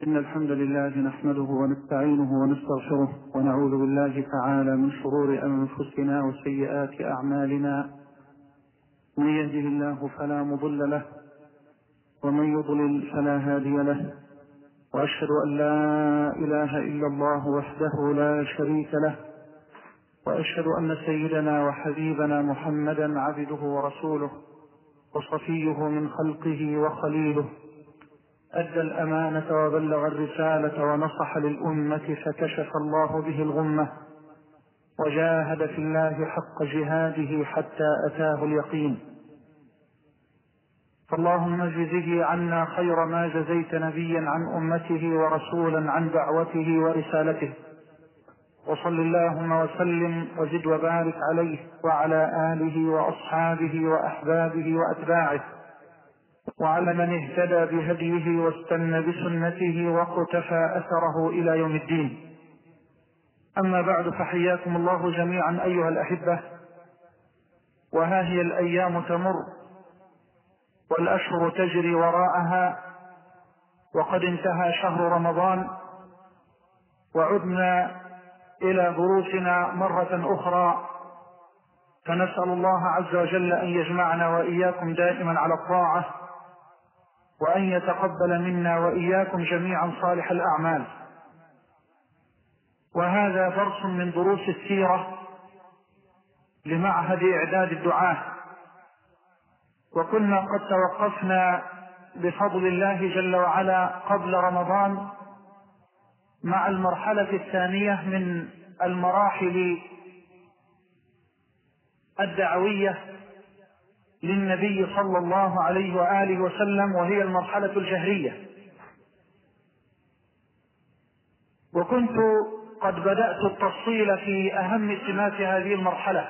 إن الحمد لله نحمده ونستعينه ونستغفره ونعوذ بالله تعالى من شرور أنفسنا وسيئات أعمالنا. من يهده الله فلا مضل له ومن يضلل فلا هادي له، وأشهد أن لا إله إلا الله وحده لا شريك له، وأشهد أن سيدنا وحبيبنا محمدا عبده ورسوله وصفيه من خلقه وخليله، أدى الأمانة وبلغ الرسالة ونصح للأمة فكشف الله به الغمة، وجاهد في الله حق جهاده حتى أتاه اليقين. فاللهم اجزه عنا خير ما جزيت نبيا عن أمته ورسولا عن دعوته ورسالته، وصل اللهم وسلم وزد وبارك عليه وعلى آله وأصحابه وأحبابه وأتباعه وعلى من اهتدى بهديه واستنى بسنته وقتفى أثره إلى يوم الدين. أما بعد، فحياكم الله جميعا أيها الأحبة. وها هي الأيام تمر والأشهر تجري وراءها، وقد انتهى شهر رمضان، وعدنا إلى ظروفنا مرة أخرى، فنسأل الله عز وجل أن يجمعنا وإياكم دائما على الطاعة، وأن يتقبل منا وإياكم جميعا صالح الأعمال. وهذا درس من دروس السيرة لمعهد إعداد الدعاة، وكنا قد توقفنا بفضل الله جل وعلا قبل رمضان مع المرحلة الثانية من المراحل الدعوية للنبي صلى الله عليه وآله وسلم، وهي المرحلة الجهرية. وكنت قد بدأت التفصيل في أهم سمات هذه المرحلة،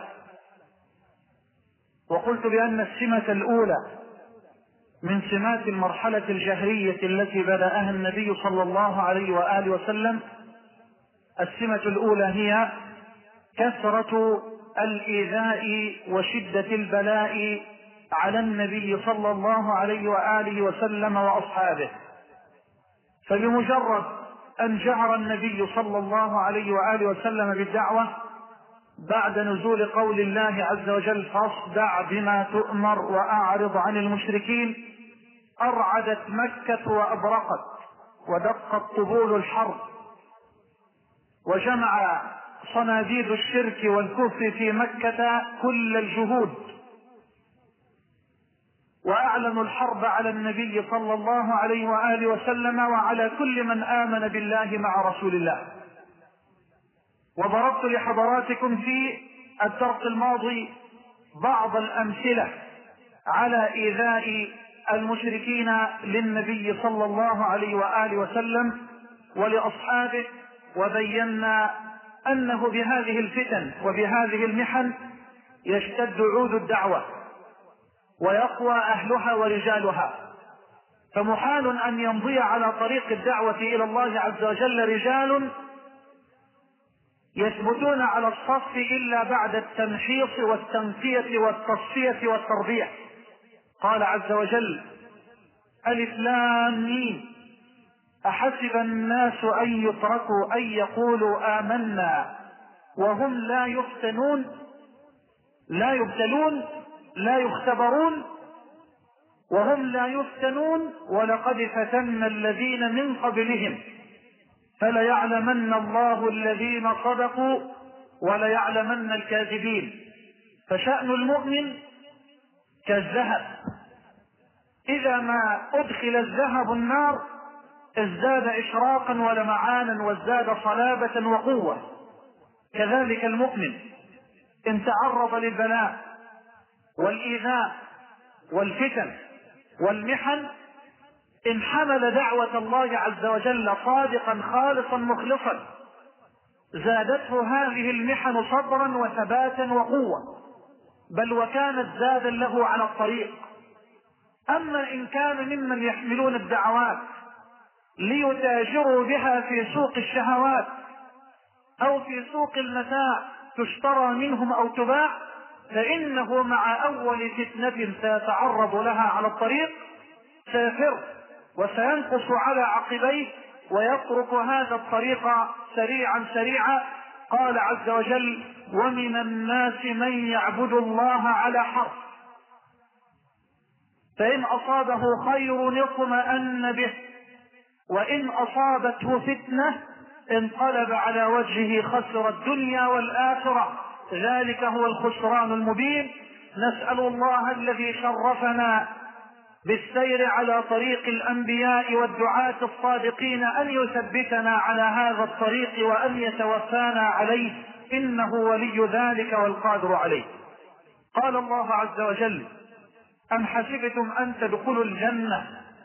وقلت بأن السمة الأولى من سمات المرحلة الجهرية التي بدأها النبي صلى الله عليه وآله وسلم، السمة الأولى هي كثرة الإيذاء وشدة البلاء على النبي صلى الله عليه وآله وسلم وأصحابه. فبمجرد أن جهر النبي صلى الله عليه وآله وسلم بالدعوة بعد نزول قول الله عز وجل: فاصدع بما تؤمر وأعرض عن المشركين، أرعدت مكة وأبرقت، ودقت طبول الحرب، وجمع صناديد الشرك والكفر في مكة كل الجهود، وأعلنوا الحرب على النبي صلى الله عليه وآله وسلم وعلى كل من آمن بالله مع رسول الله. وضربت لحضراتكم في الدرس الماضي بعض الأمثلة على إيذاء المشركين للنبي صلى الله عليه وآله وسلم ولأصحابه، وبينا أنه بهذه الفتن وبهذه المحن يشتد عود الدعوة ويقوى أهلها ورجالها، فمحال أن يمضي على طريق الدعوة إلى الله عز وجل رجال يثبتون على الصف إلا بعد التمحيص والتنقية والتصفية والتربية. قال عز وجل: ألف لام ميم، أحسب الناس أن يتركوا أن يقولوا آمنا وهم لا يفتنون، لا يبتلون، لا يختبرون، وهم لا يفتنون، ولقد فتنا الذين من قبلهم فليعلمن الله الذين صدقوا وليعلمن الكاذبين. فشأن المؤمن كالذهب، إذا ما أدخل الذهب النار ازداد إشراقا ولمعانا وازداد صلابة وقوة. كذلك المؤمن إن تعرض للبلاء والإيذاء والفتن والمحن، إن حمل دعوة الله عز وجل صادقا خالصا مخلصا، زادته هذه المحن صبرا وثباتا وقوة، بل وكانت زادا له على الطريق. أما إن كان ممن يحملون الدعوات ليتاجروا بها في سوق الشهوات أو في سوق المتاع تشترى منهم أو تباع، فإنه مع أول فتنة سيتعرض لها على الطريق سيفر وسينقص على عقبيه ويترك هذا الطريق سريعا سريعا. قال عز وجل: ومن الناس من يعبد الله على حرف، فإن أصابه خير اطمأن به، وإن أصابته فتنة انقلب على وجهه خسر الدنيا والآخرة، ذلك هو الخسران المبين. نسأل الله الذي شرفنا بالسير على طريق الأنبياء والدعاة الصادقين أن يثبتنا على هذا الطريق وأن يتوفانا عليه، إنه ولي ذلك والقادر عليه. قال الله عز وجل: أم حسبتم أن تدخلوا الجنة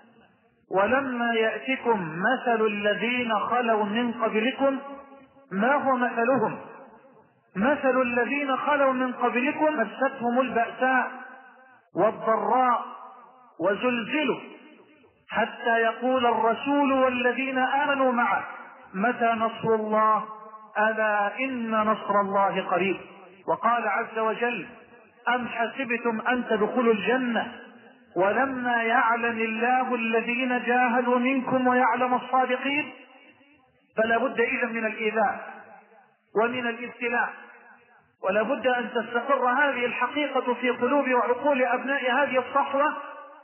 ولما يأتكم مثل الذين خلوا من قبلكم. ما هو مثلهم؟ مثل الذين خلوا من قبلكم مستهم البأساء والضراء وزلزلوا حتى يقول الرسول والذين آمنوا معه متى نصر الله، ألا إن نصر الله قريب. وقال عز وجل: أم حسبتم أن تدخلوا الجنة ولما يعلم الله الذين جاهدوا منكم ويعلم الصادقين. فلا بد إذن من الإيذاء ومن الابتلاء، ولا بد أن تستقر هذه الحقيقة في قلوب وعقول أبناء هذه الصحوة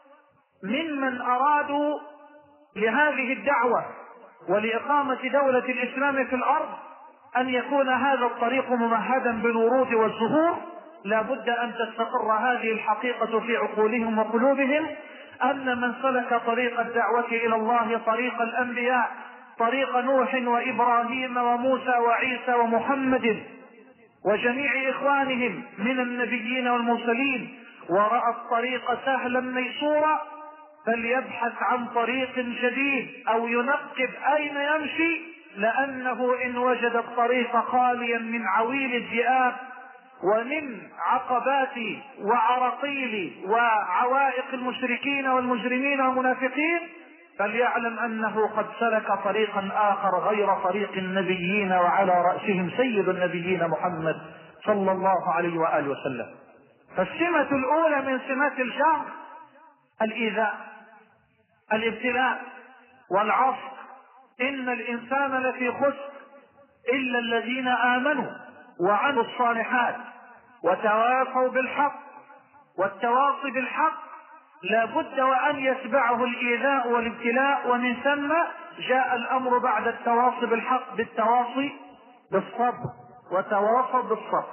ممن أرادوا لهذه الدعوة ولإقامة دولة الإسلام في الأرض أن يكون هذا الطريق ممهدا بالورود والزهور. لا بد أن تستقر هذه الحقيقة في عقولهم وقلوبهم، أن من سلك طريق الدعوة إلى الله طريق الأنبياء، طريق نوح وإبراهيم وموسى وعيسى ومحمد وجميع إخوانهم من النبيين والمرسلين، ورأى الطريق سهلا ميسورا، فليبحث عن طريق جديد أو ينقب أين يمشي، لأنه إن وجد الطريق خاليا من عويل الذئاب ومن عقبات وعراقيل وعوائق المشركين والمجرمين والمنافقين، فليعلم أنه قد سلك طريقا آخر غير طريق النبيين، وعلى رأسهم سيد النبيين محمد صلى الله عليه وآله وسلم. فالسمة الأولى من سمات الجهر الإيذاء، الابتلاء والعصر. إن الإنسان لفي خسر إلا الذين آمنوا وعملوا الصالحات وتواصوا بالحق. والتواصي بالحق لا بد وأن يتبعه الإيذاء والابتلاء، ومن ثم جاء الأمر بعد التواصي بالحق بالتواصي بالصبر، وتواصوا بالصبر.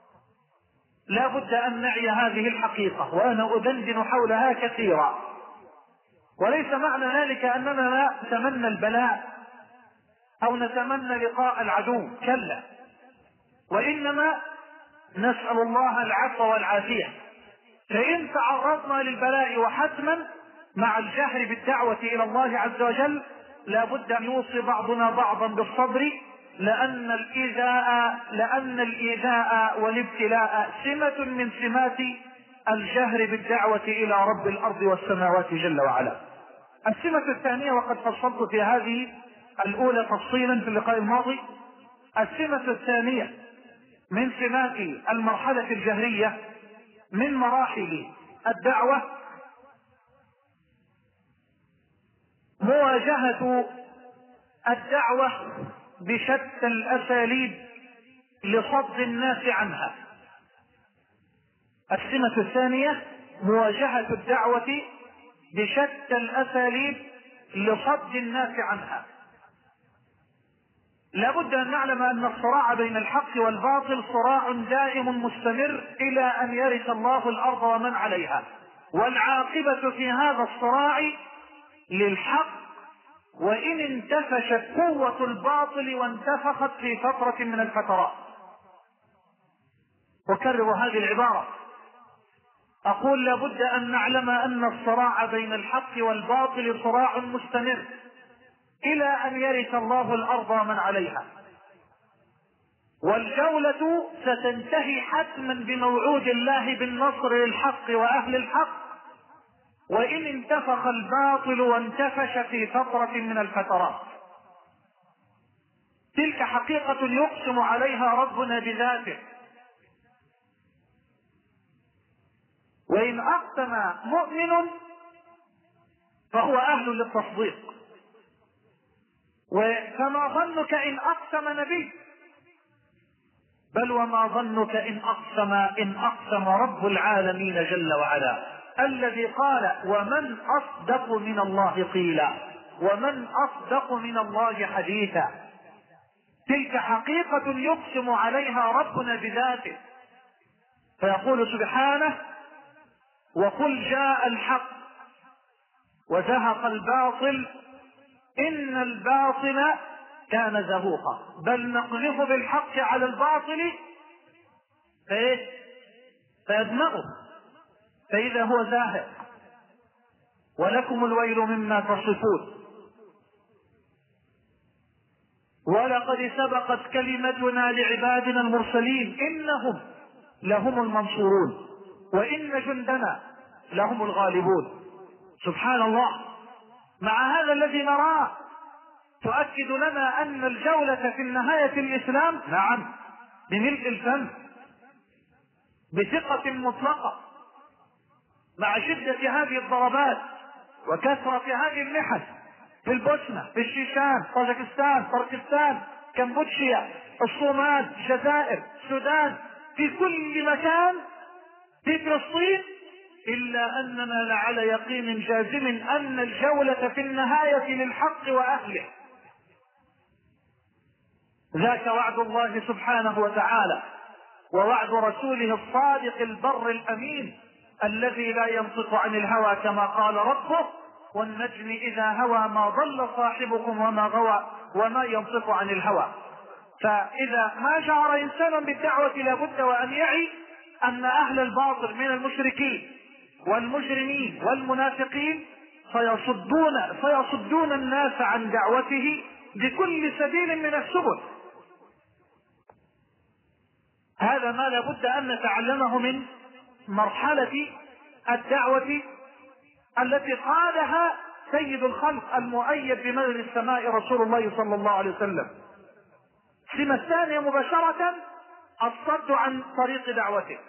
لا بد أن نعي هذه الحقيقة، وأنا أدندن حولها كثيرا. وليس معنى ذلك أننا لا نتمنى البلاء أو نتمنى لقاء العدو، كلا، وإنما نسأل الله العفو والعافية. فإن تعرضنا للبلاء وحتما مع الجهر بالدعوة إلى الله عز وجل لا بد أن يوصي بعضنا بعضا بالصبر، لأن الإيذاء والابتلاء سمة من سمات الجهر بالدعوة إلى رب الأرض والسماوات جل وعلا. السمة الثانية، وقد فصلت في هذه الأولى تفصيلا في اللقاء الماضي، السمة الثانية من سمات المرحلة الجهرية من مراحل الدعوة مواجهة الدعوة بشتى الأساليب لصد الناس عنها. السمة الثانية مواجهة الدعوة بشتى الأساليب لصد الناس عنها. لا بد أن نعلم أن الصراع بين الحق والباطل صراع دائم مستمر إلى أن يرث الله الأرض ومن عليها، والعاقبة في هذا الصراع للحق، وإن انتفشت قوة الباطل وانتفخت في فترة من الفترات. أكرر هذه العبارة، أقول لا بد أن نعلم أن الصراع بين الحق والباطل صراع مستمر إلى أن يرث الله الأرض ومن عليها، والجولة ستنتهي حتما بموعود الله بالنصر للحق وأهل الحق، وإن انتفخ الباطل وانتفش في فترة من الفترات. تلك حقيقة يقسم عليها ربنا بذاته، وإن أقسم مؤمن فهو أهل للتصديق، وفما ظنك إن أقسم نبي؟ بل وما ظنك إن أقسم رب العالمين جل وعلا، الذي قال: ومن أصدق من الله قيلا، ومن أصدق من الله حديثا. تلك حقيقة يقسم عليها ربنا بذاته، فيقول سبحانه: وقل جاء الحق وزهق الباطل إن الباطل كان زهوقا. بل نقذف بالحق على الباطل فيدمغه فإذا هو زاهق. ولكم الويل مما تصفون. ولقد سبقت كلمتنا لعبادنا المرسلين إنهم لهم المنصورون وإن جندنا لهم الغالبون. سبحان الله. مع هذا الذي نراه تؤكد لنا أن الجولة في النهاية الإسلام، نعم، بملء الفم، بثقة مطلقة، مع شدة هذه الضربات وكثرة هذه المحن في البوسنة، في الشيشان، طاجكستان، تركستان، كمبوديا، الصومال، الجزائر، السودان، في كل مكان في فلسطين، إلا أننا لعلى يقين جازم أن الجولة في النهاية للحق وأهله. ذاك وعد الله سبحانه وتعالى ووعد رسوله الصادق البر الأمين الذي لا ينطق عن الهوى كما قال ربه: والنجم إذا هوى ما ضل صاحبكم وما غوى وما ينطق عن الهوى. فإذا ما شعر إنسان بالدعوة لابد وأن يعي أن أهل الباطل من المشركين والمجرمين والمنافقين سيصدون الناس عن دعوته بكل سبيل من السبل. هذا ما لابد أن نتعلمه من مرحلة الدعوة التي قادها سيد الخلق المؤيد بمدد السماء رسول الله صلى الله عليه وسلم. السمة الثانية مباشرة الصد عن طريق دعوته.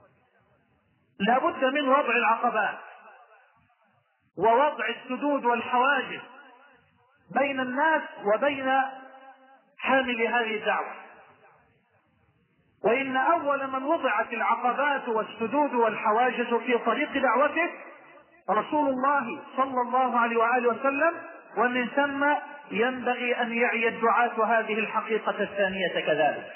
لابد من وضع العقبات ووضع السدود والحواجز بين الناس وبين حامل هذه الدعوة. وإن أول من وضعت العقبات والسدود والحواجز في طريق دعوته رسول الله صلى الله عليه وآله وسلم، ومن ثم ينبغي أن يعي الدعاة هذه الحقيقة الثانية كذلك.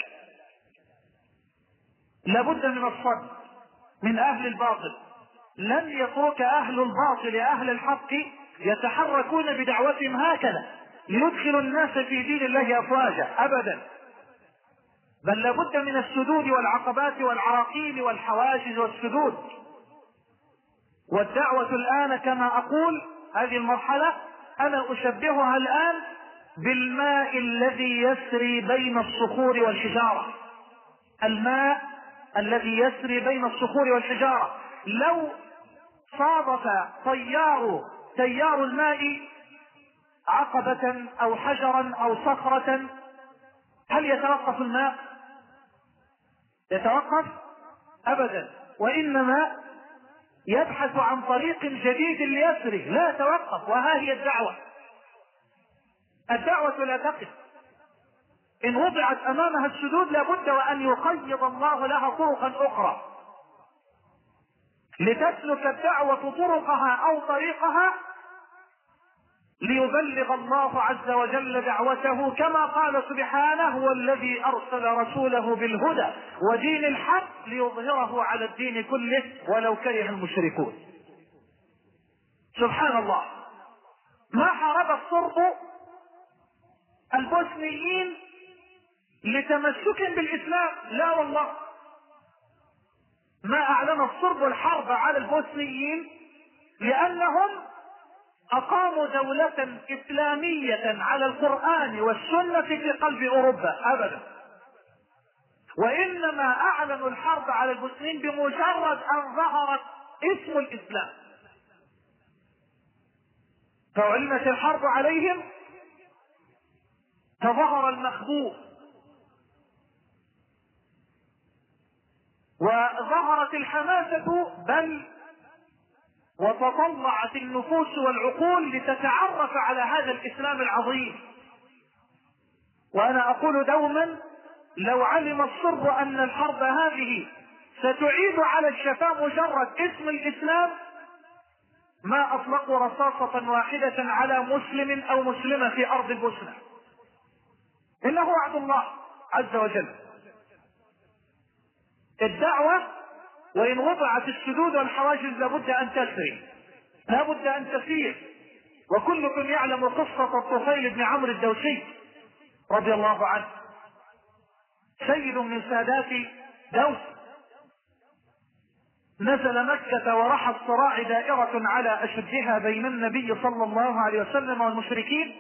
لابد من الصد من أهل الباطل. لن يترك أهل الباطل أهل الحق يتحركون بدعوتهم هكذا ليدخلوا الناس في دين الله أفواجا أبدا، بل لابد من السدود والعقبات والعراقيل والحواجز والسدود. والدعوة الآن كما أقول هذه المرحلة أنا أشبهها الآن بالماء الذي يسري بين الصخور والحجارة. الماء الذي يسري بين الصخور والحجارة، لو صادف تيار الماء عقبة أو حجرا أو صخرة هل يتوقف الماء؟ يتوقف؟ أبدا. وإنما يبحث عن طريق جديد ليسري، لا يتوقف. وها هي الدعوة لا تقف. إن وضعت أمامها السدود لابد وأن يقيض الله لها طرقا أخرى لتسلك الدعوة طرقها أو طريقها ليبلغ الله عز وجل دعوته كما قال سبحانه: هو الذي أرسل رسوله بالهدى ودين الحق ليظهره على الدين كله ولو كره المشركون. سبحان الله. ما حارب الصرب البوسنيين لتمسك بالإسلام، لا والله. ما أعلن الصرب الحرب على البوسنيين لأنهم أقاموا دولة إسلامية على القرآن والسنة في قلب أوروبا أبدا. وإنما أعلنوا الحرب على البوسنيين بمجرد أن ظهرت اسم الإسلام، فأعلنت الحرب عليهم فظهر المخبوء وظهرت الحماسة، بل وتطلعت النفوس والعقول لتتعرف على هذا الإسلام العظيم وأنا أقول دوما لو علم الصر أن الحرب هذه ستعيد على الشفاء مجرد اسم الإسلام ما أطلقوا رصاصة واحدة على مسلم أو مسلمة في أرض البوسنة. إنه وعد الله عز وجل. الدعوة وإن وضعت السدود والحواجز لابد أن تسري، لابد أن تسير. وكلكم يعلم قصة الطفيل بن عمرو الدوسي رضي الله عنه، سيد من سادات دوس، نزل مكة ورحى الصراع دائرة على أشدها بين النبي صلى الله عليه وسلم والمشركين.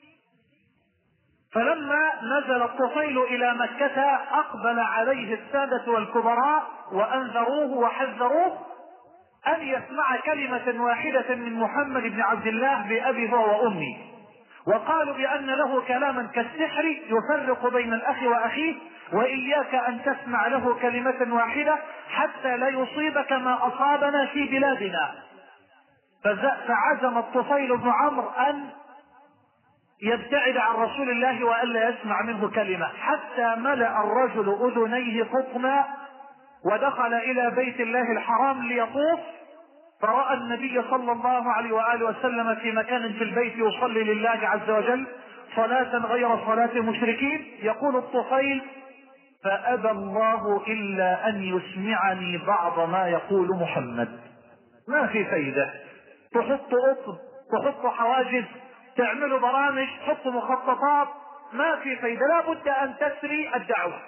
فلما نزل الطفيل إلى مكة أقبل عليه السادة والكبراء وأنذروه وحذروه أن يسمع كلمة واحدة من محمد بن عبد الله بأبي هو وأمي، وقالوا بأن له كلاما كالسحر يفرق بين الأخ وأخيه، وإياك أن تسمع له كلمة واحدة حتى لا يصيبك ما أصابنا في بلادنا. فعزم الطفيل بن عمرو أن يبتعد عن رسول الله وألا يسمع منه كلمة، حتى ملأ الرجل أذنيه قطنا ودخل إلى بيت الله الحرام ليطوف، فرأى النبي صلى الله عليه وآله وسلم في مكان في البيت يصلي لله عز وجل صلاة غير صلاة المشركين. يقول الطفيل: فأبى الله إلا أن يسمعني بعض ما يقول محمد. ما في فايدة، تحط قطب، تحط حواجز، تعملوا برامج، تحط مخططات، ما في فايدة. لا بد أن تسري الدعوة.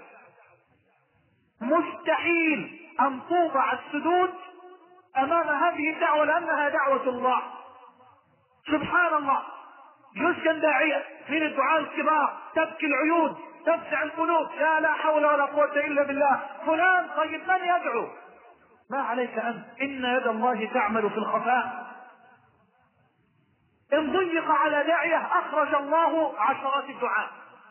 مستحيل أن توضع السدود أمام هذه الدعوة لأنها دعوة الله. سبحان الله، يسكن داعية من الدعاء الكبار، تبكي العيون، تفزع القلوب، لا حول ولا قوة إلا بالله. فلان طيب من يدعو؟ ما عليك أنت، إن يد الله تعمل في الخفاء. إن ضيق على داعية أخرج الله عشرات الدعاء.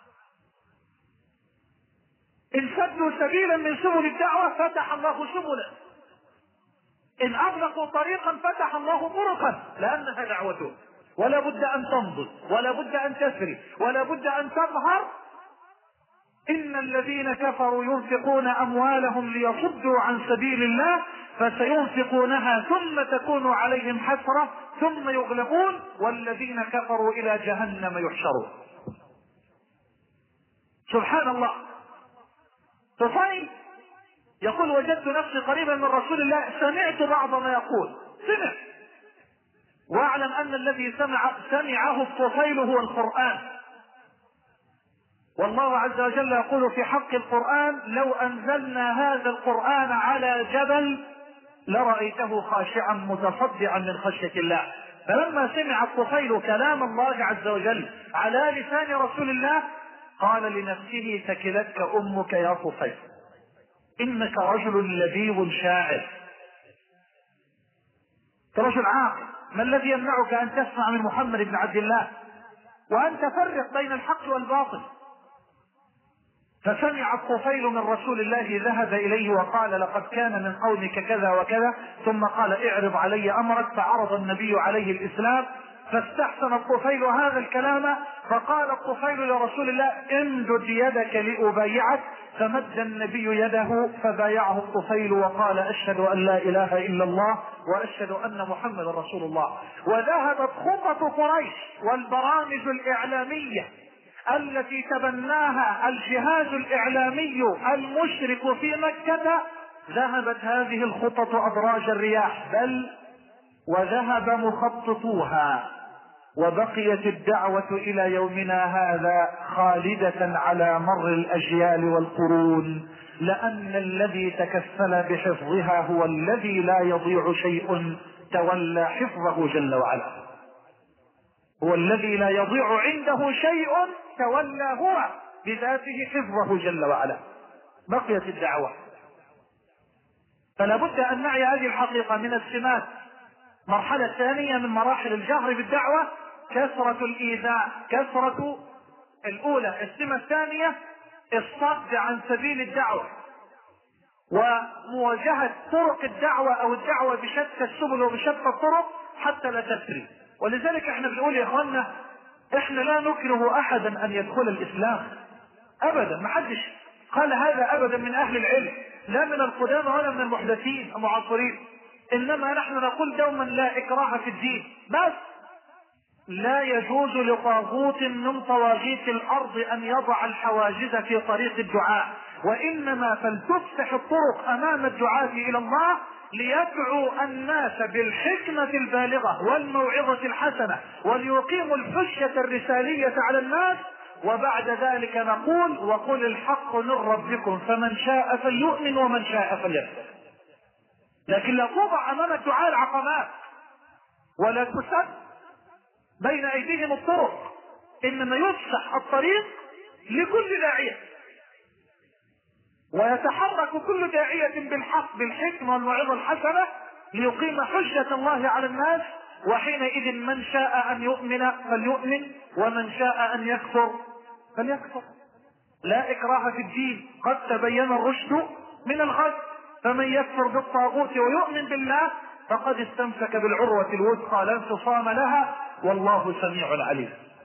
إن سدوا سبيلا من سبل الدعوة فتح الله سبلا، إن أغلقوا طريقا فتح الله طرقا، لأنها دعوته. ولا بد أن تنضج، ولا بد أن تسري، ولا بد أن تظهر. إن الذين كفروا ينفقون أموالهم ليصدوا عن سبيل الله فسينفقونها ثم تكون عليهم حسرة ثم يغلبون والذين كفروا إلى جهنم يحشرون. سبحان الله. طفيل يقول: وجدت نفسي قريبا من رسول الله، سمعت بعض ما يقول، سمع، واعلم أن الذي سمعه الطفيل هو القرآن. والله عز وجل يقول في حق القرآن: لو أنزلنا هذا القرآن على جبل لرأيته خاشعا متصدعا من خشية الله. فلما سمع الطفيل كلام الله عز وجل على لسان رسول الله قال لنفسه: ثكلتك أمك يا طفيل، إنك رجل لبيب شاعر، رجل عاقل، ما الذي يمنعك أن تسمع من محمد بن عبد الله وأن تفرق بين الحق والباطل؟ فسمع الطفيل من رسول الله، ذهب إليه وقال: لقد كان من قومك كذا وكذا، ثم قال: اعرض علي أمرك. فعرض النبي عليه الإسلام، فاستحسن الطفيل هذا الكلام، فقال الطفيل لرسول الله: امدد يدك لأبايعك. فمد النبي يده فبايعه الطفيل وقال: أشهد أن لا إله إلا الله وأشهد أن محمد رسول الله. وذهبت خطط قريش والبرامج الإعلامية التي تبناها الجهاز الإعلامي المشرك في مكة، ذهبت هذه الخطط أدراج الرياح، بل وذهب مخططوها، وبقيت الدعوة إلى يومنا هذا خالدة على مر الأجيال والقرون، لأن الذي تكفل بحفظها هو الذي لا يضيع شيء تولى حفظه جل وعلا، هو الذي لا يضيع عنده شيء تولى هو بذاته حفظه جل وعلا. بقيت الدعوة. فلا بد أن نعي هذه الحقيقة من السمات. مرحلة ثانية من مراحل الجهر بالدعوة كثرة الإيذاء، كثرة الأولى. السمة الثانية الصد عن سبيل الدعوة ومواجهة طرق الدعوة أو الدعوة بشتى السبل وبشتى الطرق حتى لا تسري. ولذلك احنا بنقول يا اخوانا احنا لا نكره احدا ان يدخل الاسلام ابدا، ما حدش قال هذا ابدا من اهل العلم، لا من القدامى ولا من المحدثين المعاصرين. انما نحن نقول دوما لا اكراه في الدين، بس لا يجوز لطاغوت من طواغيت الارض ان يضع الحواجز في طريق الدعاء، وانما فلتفتح الطرق امام الدعاة الى الله ليدعوا الناس بالحكمة البالغة والموعظة الحسنة وليقيموا الحجة الرسالية على الناس، وبعد ذلك نقول وقل الحق من ربكم فمن شاء فليؤمن ومن شاء فليكفر. لكن لا توضع امام الدعاء العقبات ولا تسد بين ايديهم الطرق، انما يفتح الطريق لكل داعية ويتحرك كل داعية بالحق بالحكمة والموعظة الحسنة ليقيم حجة الله على الناس، وحينئذ من شاء ان يؤمن فليؤمن ومن شاء ان يكفر فليكفر. لا اكراه في الدين، قد تبين الرشد من الغي، فمن يكفر بالطاغوت ويؤمن بالله فقد استمسك بالعروة الوثقى لا انفصام لها، والله سميع عليم.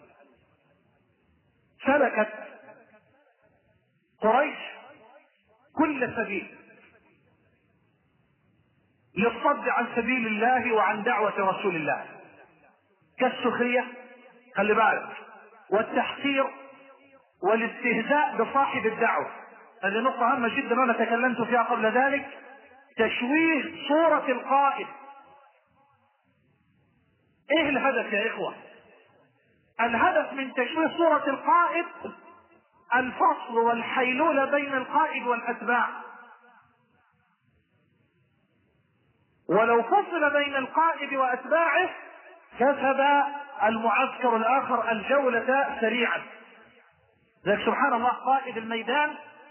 سلكت قريش كل سبيل للصد عن سبيل الله وعن دعوة رسول الله، كالسخرية، خلي بالك، والتحقير والاستهزاء بصاحب الدعوة. هذه نقطة هامة جدا انا تكلمت فيها قبل ذلك. تشويه صورة القائد. ايه الهدف يا اخوة؟ الهدف من تشويه صورة القائد الفصل والحيلولة بين القائد والاتباع، ولو فصل بين القائد واتباعه كسب المعسكر الاخر الجولة سريعا. ذلك سبحان الله قائد الميدان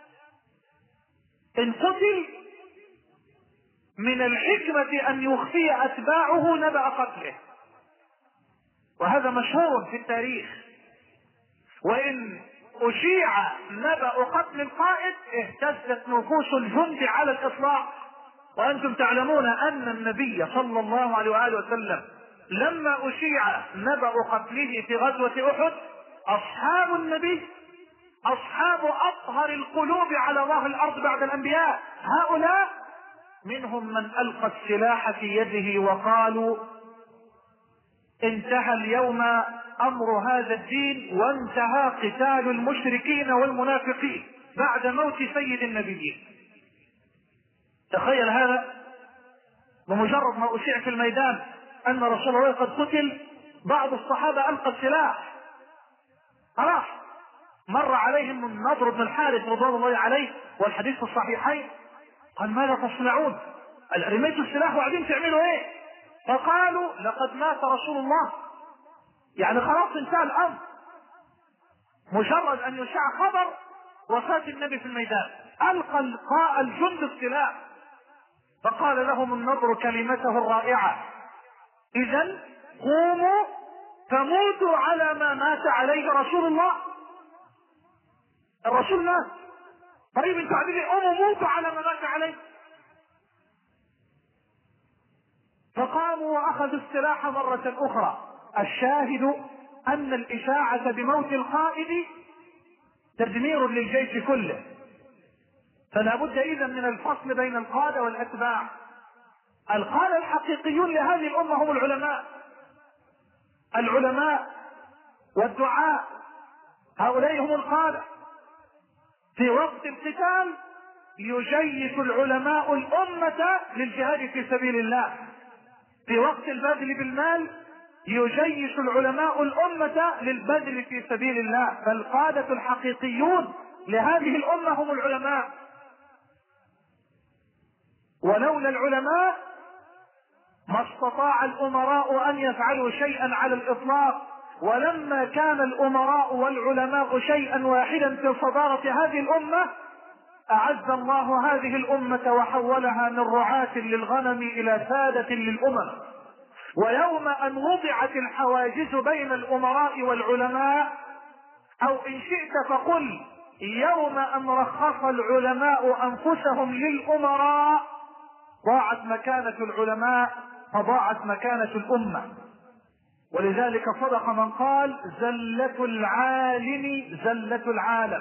ان قتل من الحكمة ان يخفي اتباعه نبأ قتله، وهذا مشهور في التاريخ. وان اشيع نبأ قتل القائد اهتزت نفوس الجند على الاطلاق. وانتم تعلمون ان النبي صلى الله عليه وآله وسلم لما اشيع نبأ قتله في غزوة احد، اصحاب النبي اصحاب اطهر القلوب على ظهر الارض بعد الانبياء، هؤلاء منهم من القى السلاح في يده وقالوا انتهى اليوم امر هذا الدين وانتهى قتال المشركين والمنافقين بعد موت سيد النبيين. تخيل هذا، بمجرد ما اشيع في الميدان ان رسول الله قد قتل بعض الصحابة القى السلاح، خلاص مر عليهم النضر بن الحارث رضوان الله عليه والحديث في الصحيحين، قال ماذا تصنعون؟ رميتوا السلاح وقاعدين تعملوا ايه؟ فقالوا لقد مات رسول الله، يعني خلاص انتهى الامر. مجرد ان يشاع خبر وفاة النبي في الميدان القى الجند السلاح، فقال لهم النضر كلمته الرائعة: اذا قوموا فموتوا على ما مات عليه رسول الله. الرسول مات، طيب انتوا قاعدين قوموا موتوا على ما مات عليه. فقاموا واخذوا السلاح مرة اخرى. الشاهد ان الاشاعة بموت القائد تدمير للجيش كله، فلا بد اذا من الفصل بين القادة والاتباع. القادة الحقيقيون لهذه الامة هم العلماء والدعاء، هؤلاء هم القادة. في وقت القتال يجيش العلماء الامة للجهاد في سبيل الله، في وقت البذل بالمال يجيش العلماء الامة للبذل في سبيل الله. فالقادة الحقيقيون لهذه الامة هم العلماء، ولولا العلماء ما استطاع الامراء ان يفعلوا شيئا على الاطلاق. ولما كان الامراء والعلماء شيئا واحدا في صدارة هذه الامة اعز الله هذه الامة وحولها من رعاة للغنم الى سادة للامم. ويوم ان وضعت الحواجز بين الامراء والعلماء، او ان شئت فقل يوم ان رخص العلماء انفسهم للامراء، ضاعت مكانة العلماء فضاعت مكانة الامة. ولذلك صدق من قال زلة العالم زلة العالم،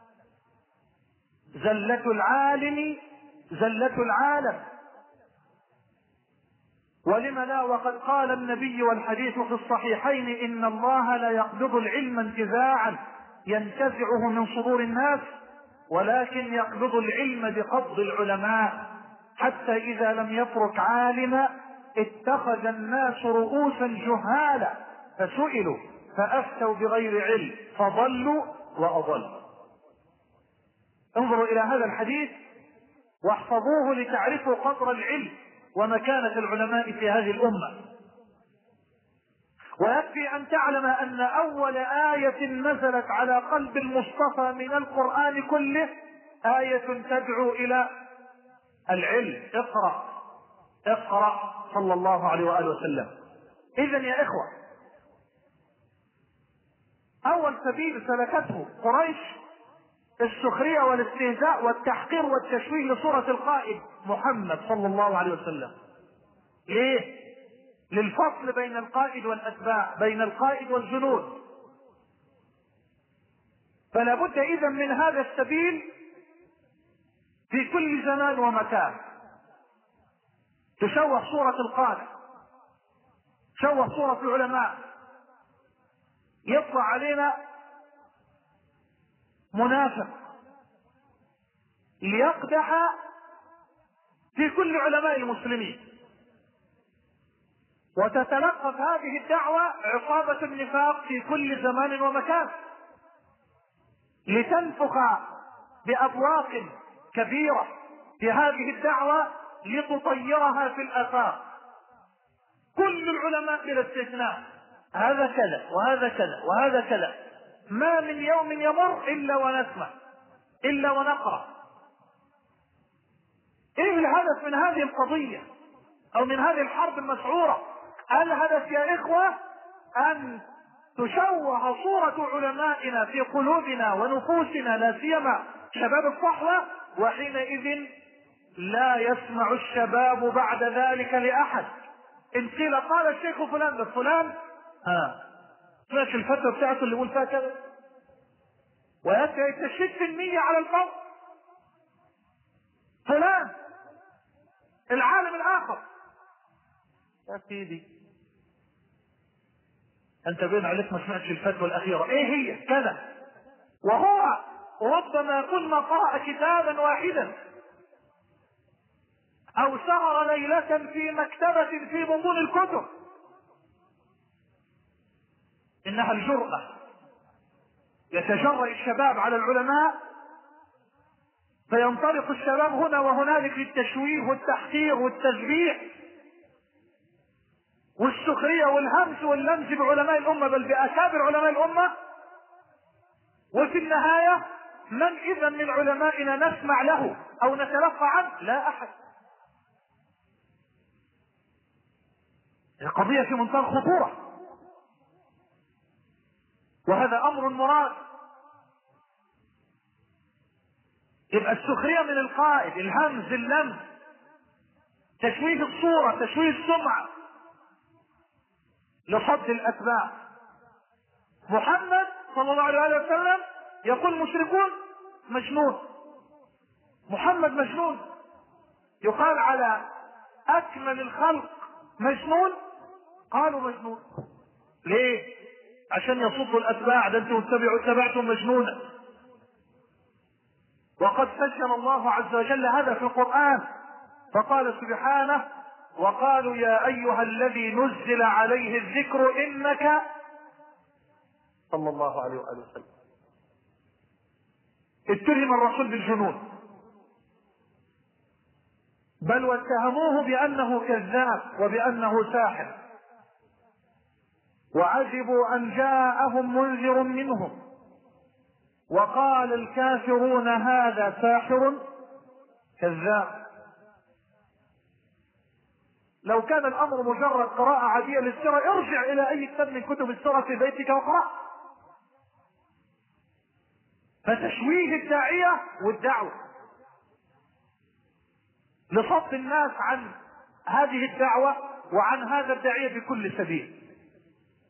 زلة العالم زلة العالم. ولم لا، وقد قال النبي والحديث في الصحيحين إن الله لا يقبض العلم انتزاعا ينتزعه من صدور الناس، ولكن يقبض العلم بقبض العلماء، حتى إذا لم يترك عالما اتخذ الناس رؤوسا جهالا فسئلوا فأفتوا بغير علم فضلوا وأضلوا. انظروا إلى هذا الحديث واحفظوه لتعرفوا قدر العلم ومكانة العلماء في هذه الأمة. ويكفي أن تعلم أن أول آية نزلت على قلب المصطفى من القرآن كله آية تدعو إلى العلم. اقرأ اقرأ صلى الله عليه وآله وسلم. إذن يا إخوة، أول سبيل سلكته قريش السخرية والاستهزاء والتحقير والتشويه لصورة القائد محمد صلى الله عليه وسلم. ليه؟ للفصل بين القائد والأتباع، بين القائد والجنود. فلا بد إذن من هذا السبيل في كل زمان ومكان. تشوه صورة القادة، تشوه صورة العلماء، يطلع علينا منافق ليقدح في كل علماء المسلمين، وتتلقف هذه الدعوة عصابة النفاق في كل زمان ومكان لتنفخ بأبواق كبيرة في هذه الدعوة لتطيرها في الآفاق. كل العلماء بلا استثناء هذا كذا وهذا كذا وهذا كذا، ما من يوم يمر إلا ونسمع إلا ونقرأ. إيه الهدف من هذه القضية أو من هذه الحرب المسعورة؟ الهدف يا إخوة أن تشوه صورة علمائنا في قلوبنا ونفوسنا، لا سيما شباب الصحوة، وحينئذ لا يسمع الشباب بعد ذلك لأحد. إن قيل قال الشيخ فلان فلان سمعت الفتوى بتاعته اللي يقول فيها كذا، ويأتي التشديد في النية على الفرض. فلان العالم الآخر يا سيدي أنت بين عليك ما سمعتش الفتوى الأخيرة، إيه هي كذا، وهو ربما كنا قرأ كتابا واحدا أو سهر ليلة في مكتبة في بطون الكتب. إنها الجرأة، يتجرأ الشباب على العلماء فينطلق الشباب هنا وهنالك للتشويه والتحقير والتذبيح والسخرية والهمس واللمس بعلماء الأمة، بل بأكابر علماء الأمة. وفي النهاية من إذا من علمائنا نسمع له أو نتلقى عنه؟ لا أحد. القضية في منتهى الخطورة، وهذا أمر مراد. يبقى السخرية من القائد، الهمز، اللمس، تشويه الصورة، تشويه السمعة لصد الأتباع. محمد صلى الله عليه وسلم يقول المشركون مجنون، محمد مجنون. يقال على أكمل الخلق مجنون، قالوا مجنون. ليه؟ عشان يصدوا الأتباع، ده انتم اتبعتم مجنونا. وقد فجر الله عز وجل هذا في القرآن فقال سبحانه وقالوا يا أيها الذي نزل عليه الذكر إنك صلى الله عليه وآله وسلم. اتهم الرسول بالجنون، بل واتهموه بأنه كذاب وبأنه ساحر، وعجبوا أن جاءهم منذر منهم وقال الكافرون هذا ساحر كذاب. لو كان الأمر مجرد قراءة عادية للسيرة ارجع إلى أي كتاب من كتب السيرة في بيتك واقرأ. فتشويه الداعية والدعوة لصد الناس عن هذه الدعوة وعن هذا الداعية بكل سبيل.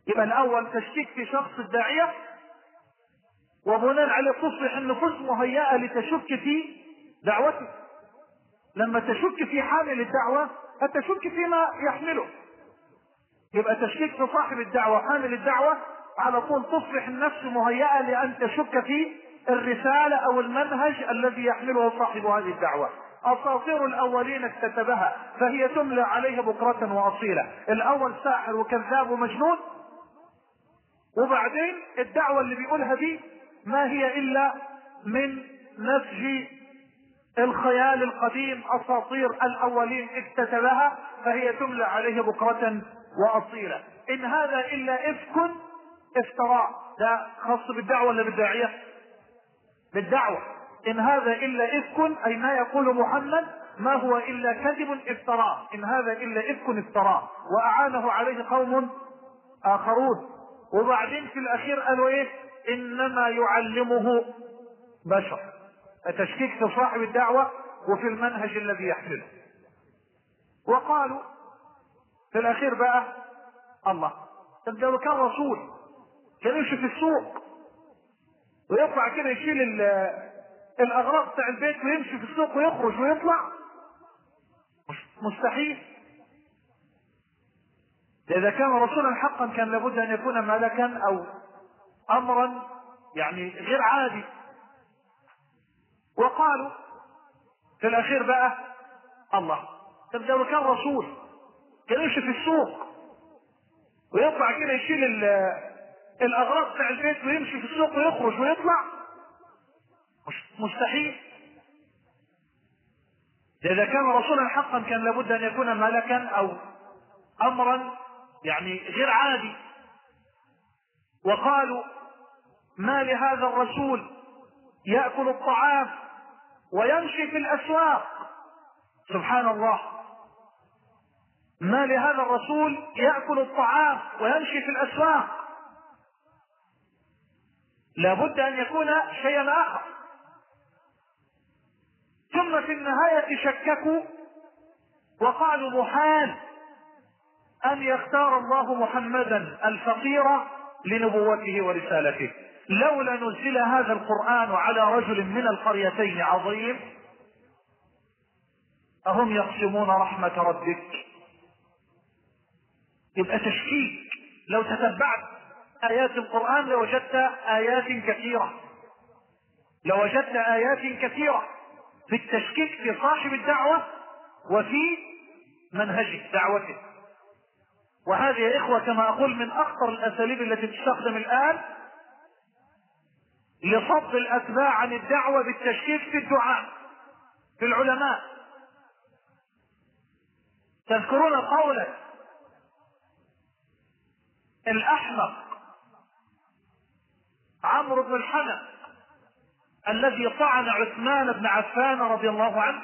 يبقى الاول تشكيك في شخص الداعية، وبناء عليه تصبح النفوس مهيئة لتشك في دعوته. لما تشك في حامل الدعوة فتشك فيما يحمله. يبقى تشكيك في صاحب الدعوة حامل الدعوة على طول تصبح النفس مهيئة لأن تشك في الرسالة أو المنهج الذي يحمله صاحب هذه الدعوة. أساطير الأولين اكتتبها فهي تملى عليه بكرة وأصيلا. الأول ساحر وكذاب ومجنون، وبعدين الدعوة اللي بيقولها دي ما هي إلا من نسج الخيال القديم، أساطير الأولين اكتتبها فهي تملى عليه بكرة وأصيلا. إن هذا إلا إفك افتراء. ده خاص بالدعوة ولا بالداعية؟ بالدعوة. إن هذا إلا إفك أي ما يقول محمد ما هو إلا كذب افتراء. إن هذا إلا إفك افتراء وأعانه عليه قوم آخرون. وبعدين في الأخير قالوا إيه؟ إنما يعلمه بشر. التشكيك في صاحب الدعوة وفي المنهج الذي يحمله. وقالوا في الأخير بقى الله، طب ده كان رسول كان يمشي في السوق ويطلع كده يشيل الأغراض بتاع البيت ويمشي في السوق ويخرج ويطلع؟ مستحيل. إذا كان رسولا حقا كان لابد أن يكون ملكا أو أمرا يعني غير عادي. وقالوا في الأخير بقى الله، طب ده كان رسول كان يمشي في السوق ويطلع كده يشيل الأغراض بتاع البيت ويمشي في السوق ويخرج ويطلع؟ مستحيل. إذا كان رسولا حقا كان لابد أن يكون ملكا أو أمرا يعني غير عادي. وقالوا ما لهذا الرسول يأكل الطعام ويمشي في الأسواق. سبحان الله، ما لهذا الرسول يأكل الطعام ويمشي في الأسواق، لابد أن يكون شيئا آخر. ثم في النهاية شككوا وقالوا محال أن يختار الله محمدا الفقير لنبوته ورسالته. لولا نزل هذا القرآن على رجل من القريتين عظيم أهم يقسمون رحمة ربك. يبقى تشكيك. لو تتبعت آيات القرآن لوجدت آيات كثيرة، لوجدت آيات كثيرة في التشكيك في صاحب الدعوة وفي منهج دعوته. وهذه يا إخوة كما أقول من أخطر الأساليب التي تستخدم الآن لصد الأتباع عن الدعوة بالتشكيك في الدعاء في العلماء. تذكرون قولا الأحمق عمرو بن الحنف الذي طعن عثمان بن عفان رضي الله عنه؟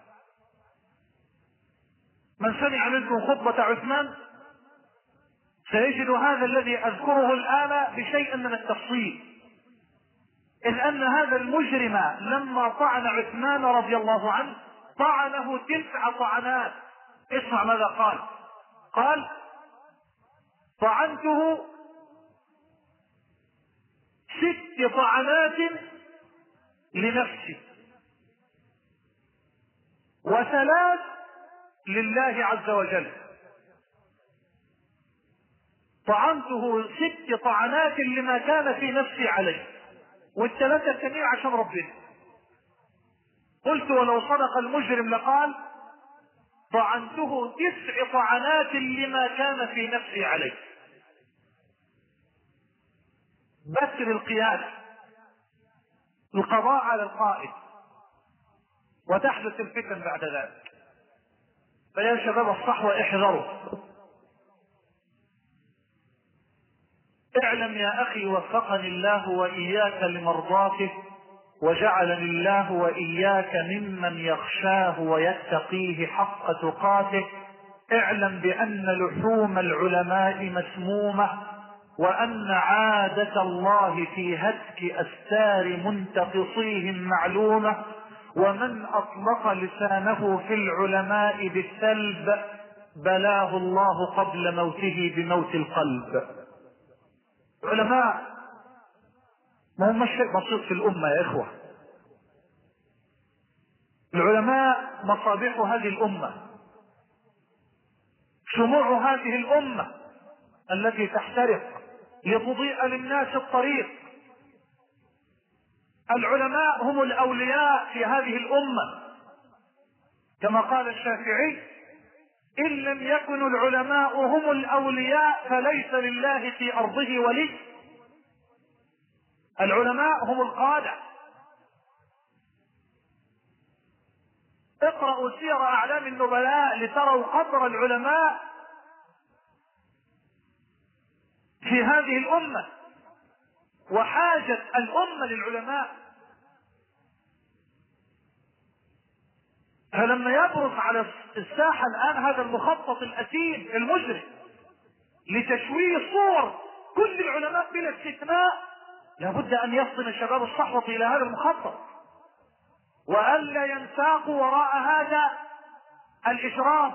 من سمع منكم خطبة عثمان سيجد هذا الذي أذكره الآن بشيء من التفصيل. إذ أن هذا المجرم لما طعن عثمان رضي الله عنه طعنه 9 طعنات. اسمع ماذا قال. قال طعنته 6 طعنات لنفسي و3 لله عز وجل. طعنته 6 طعنات لما كان في نفسي عليه، وال3 التانيين عشان ربنا. قلت ولو صدق المجرم لقال طعنته 9 طعنات لما كان في نفسي عليه. بكر القيادة، القضاء على القائد، وتحدث الفتن بعد ذلك. فيا شباب الصحوة احذروا. اعلم يا أخي وفقني الله وإياك لمرضاته وجعلني الله وإياك ممن يخشاه ويتقيه حق تقاته. اعلم بأن لحوم العلماء مسمومة، وأن عادة الله في هتك أستار منتقصيهم معلومة، ومن أطلق لسانه في العلماء بالسلب بلاه الله قبل موته بموت القلب. علماء ما هم شيء بسيط في الأمة يا إخوة. العلماء مصابيح هذه الأمة، شموع هذه الأمة التي تحترق لتضيء للناس الطريق. العلماء هم الأولياء في هذه الأمة، كما قال الشافعي: إن لم يكن العلماء هم الأولياء فليس لله في أرضه ولي. العلماء هم القادة. اقرأوا سير أعلام النبلاء لتروا قدر العلماء في هذه الأمة وحاجة الأمة للعلماء. فلما يبرز على الساحة الآن هذا المخطط الأثيم المجرم لتشويه صور كل العلماء بلا استثناء، لابد أن يفطن شباب الصحوة إلى هذا المخطط، وألا ينساقوا وراء هذا الإجرام،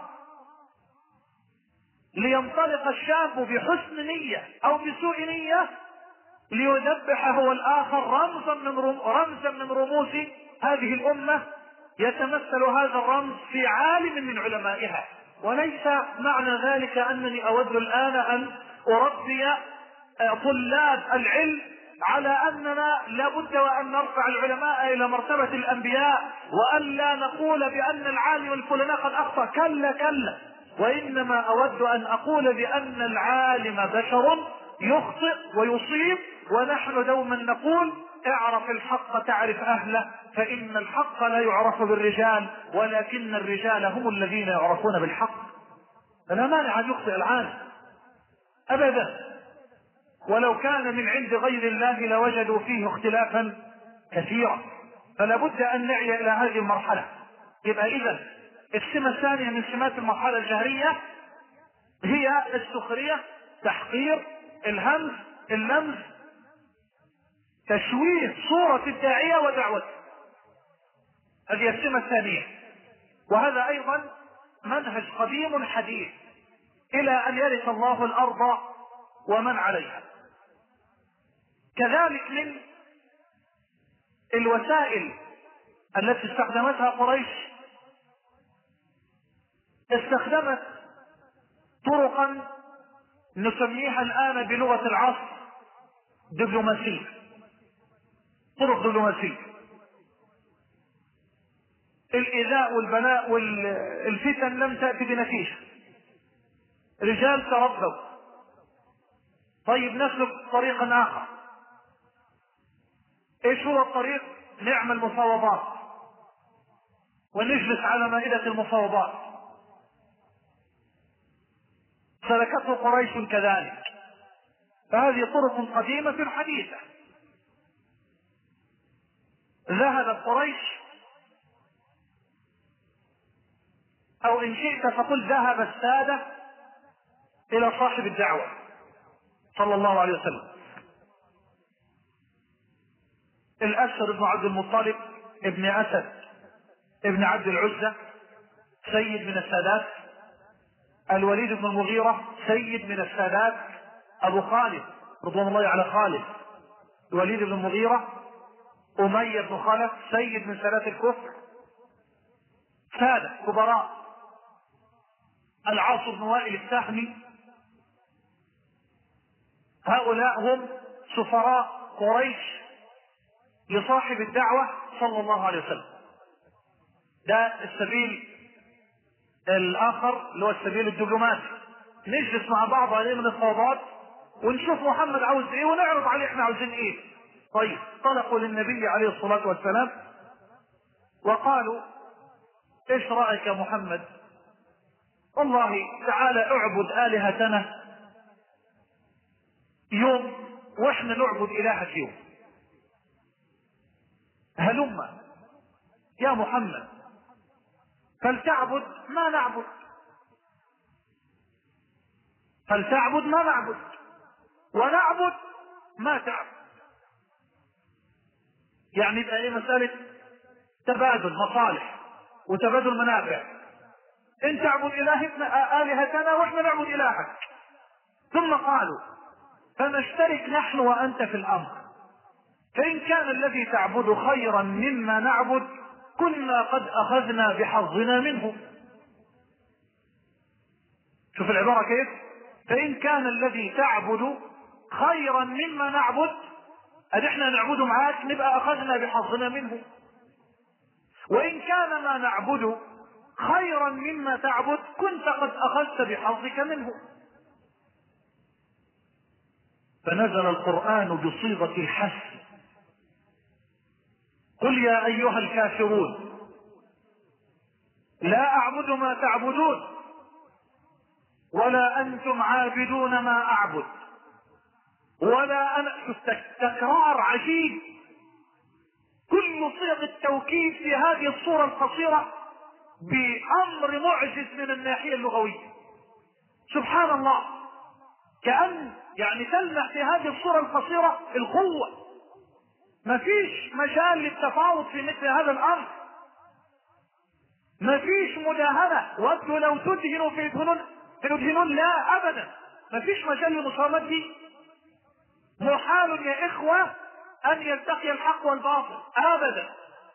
لينطلق الشاب بحسن نية أو بسوء نية ليذبح هو الآخر رمزا من رموز هذه الأمة، يتمثل هذا الرمز في عالم من علمائها. وليس معنى ذلك أنني أود الآن أن أربي طلاب العلم على أننا لابد وأن نرفع العلماء إلى مرتبة الأنبياء، وأن لا نقول بأن العالم الفلاني قد أخطأ، كلا كلا. وإنما أود أن أقول بأن العالم بشر يخطئ ويصيب، ونحن دوما نقول: اعرف الحق تعرف أهله، فإن الحق لا يعرف بالرجال ولكن الرجال هم الذين يعرفون بالحق. فلا مانع أن يخطئ العالم أبدا، ولو كان من عند غير الله لوجدوا فيه اختلافا كثيرا. فلا بد أن نعي إلى هذه المرحلة. يبقى إذن السمة الثانية من سمات المرحلة الجهرية هي السخرية، تحقير، الهمز، اللمز، تشويه صورة الداعية ودعوته. هذه السمة الثانية، وهذا أيضا منهج قديم حديث إلى أن يرث الله الأرض ومن عليها. كذلك من الوسائل التي استخدمتها قريش، استخدمت طرقا نسميها الآن بلغة العصر دبلوماسية، طرق دبلوماسية. الإيذاء والبلاء والفتن لم تأتي بنتيجة، رجال تربوا. طيب نسلك طريقا آخر. ايش هو الطريق؟ نعمل مفاوضات ونجلس على مائدة المفاوضات. سلكته قريش كذلك، فهذه طرق قديمة حديثة. ذهبت قريش، أو إن شئت فقل ذهب السادة إلى صاحب الدعوة صلى الله عليه وسلم، الأسد بن عبد المطلب ابن أسد ابن عبد العزة سيد من السادات، الوليد بن المغيرة سيد من السادات، أبو خالد رضوان الله على خالد، الوليد بن المغيرة، أمية بن خلف سيد من سادات الكفر، سادة كبراء، العاص بن وائل السهمي. هؤلاء هم سفراء قريش لصاحب الدعوة صلى الله عليه وسلم. ده السبيل الآخر اللي هو السبيل الدبلوماسي، نجلس مع بعض عليه من الفوضات ونشوف محمد عاوز ايه ونعرض عليه احنا عاوزين ايه. طيب طلقوا للنبي عليه الصلاة والسلام وقالوا: ايش رأيك يا محمد؟ والله تعالى اعبد آلهتنا يوم واحنا نعبد إلهك يوم. هلم يا محمد فلتعبد ما نعبد، فلتعبد ما نعبد ونعبد ما تعبد. يعني يبقى ايه؟ مسألة تبادل مصالح وتبادل منافع. انت تعبد آلهتنا واحنا نعبد إلهك. ثم قالوا: فنشترك نحن وأنت في الأمر. فإن كان الذي تعبد خيرا مما نعبد كنا قد أخذنا بحظنا منه. شوف العبارة كيف؟ فإن كان الذي تعبد خيرا مما نعبد، أد احنا نعبده معاك نبقى أخذنا بحظنا منه. وإن كان ما نعبد خيرا مما تعبد كنت قد أخذت بحظك منه. فنزل القرآن بصيغة الحث: قل يا أيها الكافرون لا أعبد ما تعبدون ولا أنتم عابدون ما أعبد ولا أنا. تكرار عجيب. كل صيغ التوكيد في هذه الصورة القصيرة بأمر معجز من الناحية اللغوية. سبحان الله، كأن يعني تلمح في هذه الصورة القصيرة القوة. ما فيش مجال للتفاوض في مثل هذا الأمر، ما فيش مداهنة. وأنتوا لو تدهنوا فيدهنون لا أبدا. ما فيش مجال للمساومة. محال يا إخوة أن يلتقي الحق والباطل أبدا.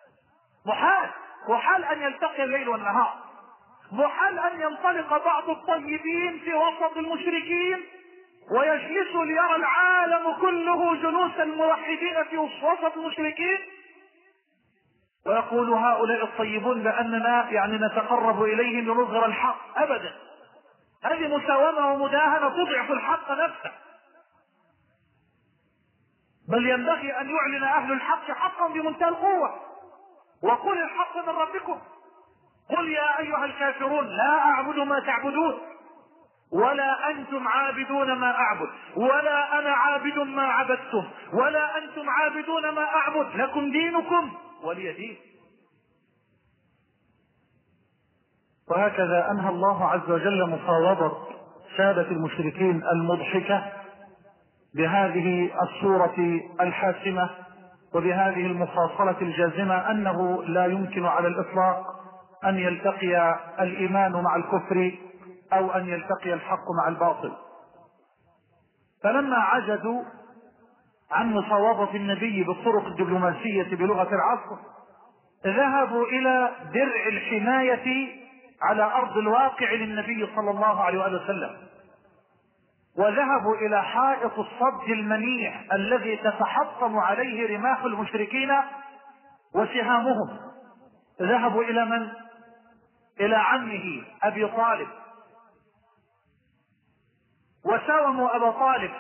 محال أن يلتقي الليل والنهار. محال أن ينطلق بعض الطيبين في وسط المشركين ويجلس ليرى العالم كله جلوس الموحدين في وسط المشركين ويقول هؤلاء الطيبون بأننا يعني نتقرب إليهم لنظهر الحق. أبدا. هذه مساومة ومداهنة تضعف الحق نفسه. بل ينبغي أن يعلن أهل الحق حقا بمنتهى القوة: وقل الحق من ربكم. قل يا أيها الكافرون لا أعبد ما تعبدون ولا أنتم عابدون ما أعبد ولا أنا عابد ما عبدتم ولا أنتم عابدون ما أعبد لكم دينكم ولي دين. وهكذا أنهى الله عز وجل مفاوضة سادة المشركين المضحكة بهذه الصورة الحاسمة وبهذه المفاصلة الجازمة أنه لا يمكن على الإطلاق أن يلتقي الإيمان مع الكفر أو أن يلتقي الحق مع الباطل. فلما عجزوا عن مفاوضة النبي بالطرق الدبلوماسية بلغة العصر ذهبوا إلى درع الحماية على أرض الواقع للنبي صلى الله عليه وسلم، وذهبوا إلى حائط الصد المنيع الذي تتحطم عليه رماح المشركين وسهامهم. ذهبوا إلى من؟ إلى عمه أبي طالب، وساوموا أبا طالب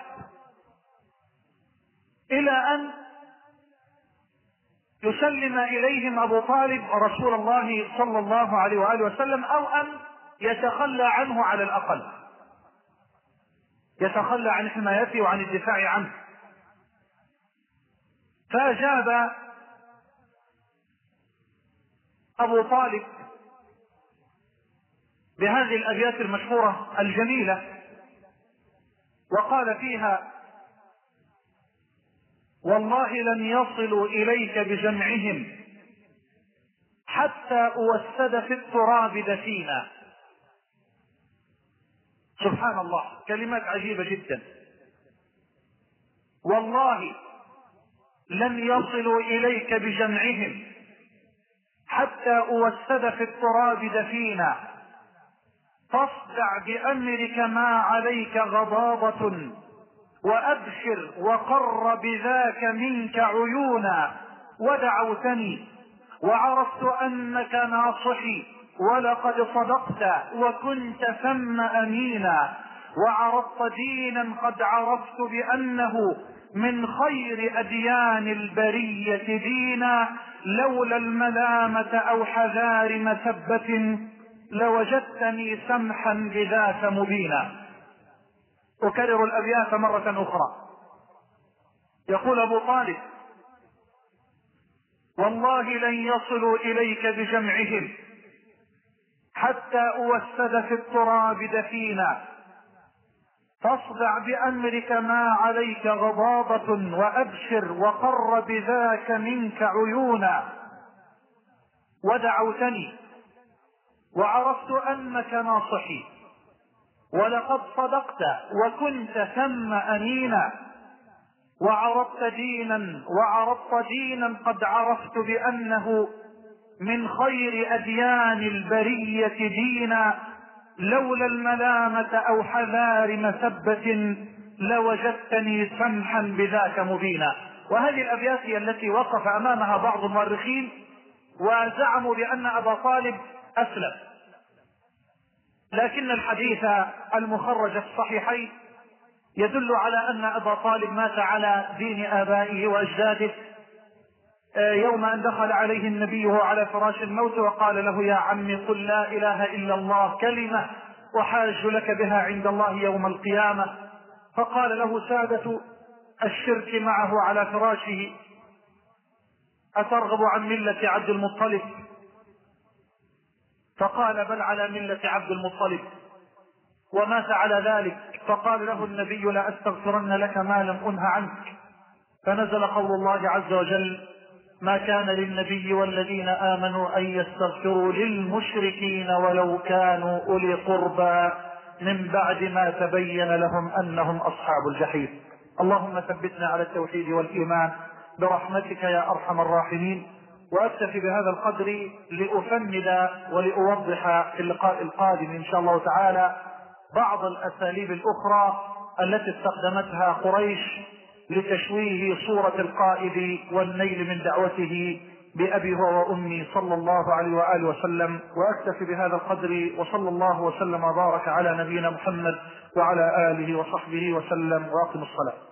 إلى أن يسلم إليهم أبو طالب رسول الله صلى الله عليه وآله وسلم، أو أن يتخلى عنه، على الأقل يتخلى عن حمايته وعن الدفاع عنه. فأجاب أبو طالب بهذه الأبيات المشهورة الجميلة وقال فيها: والله لن يصلوا إليك بجمعهم حتى أوسد في التراب دفينا. سبحان الله، كلمات عجيبة جدا. والله لن يصلوا إليك بجمعهم حتى أوسد في التراب دفينا، فاصدع بأمرك ما عليك غضاضة وأبشر وقر بذاك منك عيونا. ودعوتني وعرفت أنك ناصحي ولقد صدقت وكنت ثم أمينا، وعرضت دينا قد عرفت بأنه من خير أديان البرية دينا، لولا الملامة أو حذار مسبة لوجدتني سمحا بذاك مبينا. أكرر الأبيات مرة أخرى. يقول أبو طالب: والله لن يصلوا إليك بجمعهم حتى أوسد في التراب دفينا، فاصدع بأمرك ما عليك غضاضة وأبشر وقر بذاك منك عيونا. ودعوتني وعرفت أنك ناصحي ولقد صدقت وكنت ثم أمينا، وعرضت دينا قد عرفت بأنه من خير أديان البرية دينا، لولا الملامة أو حذار مسبة لوجدتني سمحا بذاك مبينا. وهذه الأبيات هي التي وقف أمامها بعض المؤرخين وزعموا بأن أبا طالب أسلم، لكن الحديث المخرج في الصحيحين يدل على أن أبا طالب مات على دين آبائه وأجداده يوم أن دخل عليه النبي وهو على فراش الموت وقال له: يا عمي قل لا إله إلا الله كلمة وحاج لك بها عند الله يوم القيامة. فقال له سادة الشرك معه على فراشه: أترغب عن ملة عبد المطلب؟ فقال: بل على ملة عبد المطلب، ومات على ذلك. فقال له النبي: لا أستغفرن لك ما لم أنه عنك. فنزل قول الله عز وجل: ما كان للنبي والذين آمنوا أن يستغفروا للمشركين ولو كانوا أولي قربى من بعد ما تبين لهم أنهم أصحاب الجحيم. اللهم ثبتنا على التوحيد والإيمان برحمتك يا أرحم الراحمين. وأكتفي بهذا القدر لأفند ولأوضح في اللقاء القادم إن شاء الله تعالى بعض الأساليب الأخرى التي استخدمتها قريش لتشويه صورة القائد والنيل من دعوته بأبي هو وأمي صلى الله عليه وآله وسلم. وأكتفي بهذا القدر، وصلى الله وسلم وبارك على نبينا محمد وعلى آله وصحبه وسلم، وأقم الصلاة.